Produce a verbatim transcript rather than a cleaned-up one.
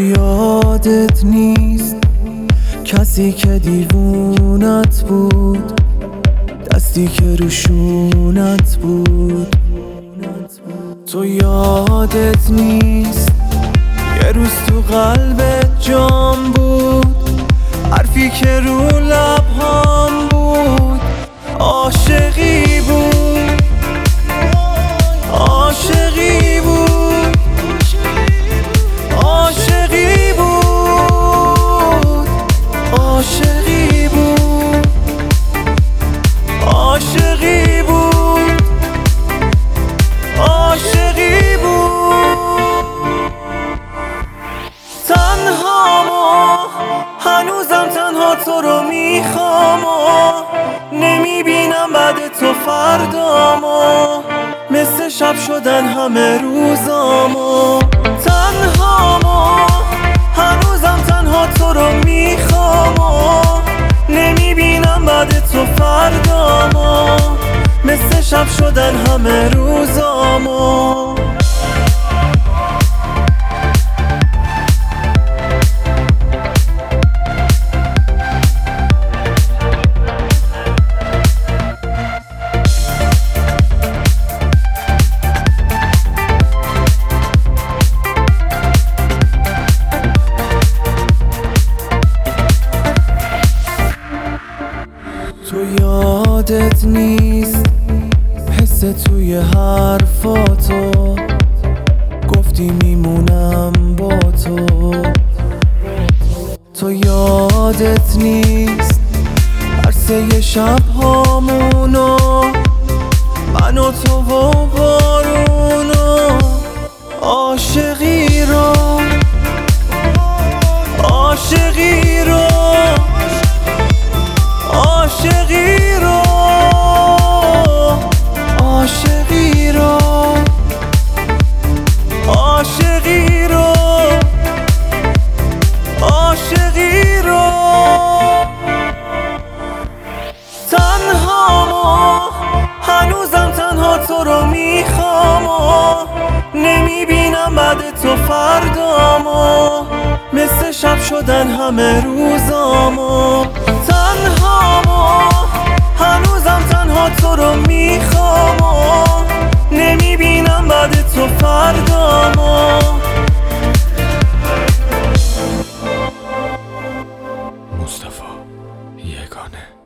یادت نیست کسی که دیوونت بود، دستی که روشونت بود. تو یادت نیست یه روز تو قلبت جام بود، حرفی که رو لبهام بود عاشقی بود، عاشقی بود، عاشقی بود، عاشقی بود، عاشقی بود، عاشقی بود. تنها ما هنوزم تنها تو رو میخوام، نمیبینم بعد تو فردامو، مثل شب شدن همه روزامو. تنها ما هنوزم تنها تو رو میخوام، نمیبینم بعد تو فردامو، مثل شب شدن همه روزامو. تو یادت نیست حس توی حرفاتو، گفتی میمونم با تو. تو یادت نیست عرصه شب هامونو، من و تو و بارونو، عاشقی رو، عاشقی رو، عاشقی رو، عاشقی رو، عاشقی رو، عاشقی رو. تنها ما هنوزم تنها تو رو میخوام، نمیبینم بعد تو فردامو، مثل شب شدن همه روزامو. تنها ما هنوزم تنها تو رو میخوام، نمیبینم بعد تو فردامو. مصطفی یگانه.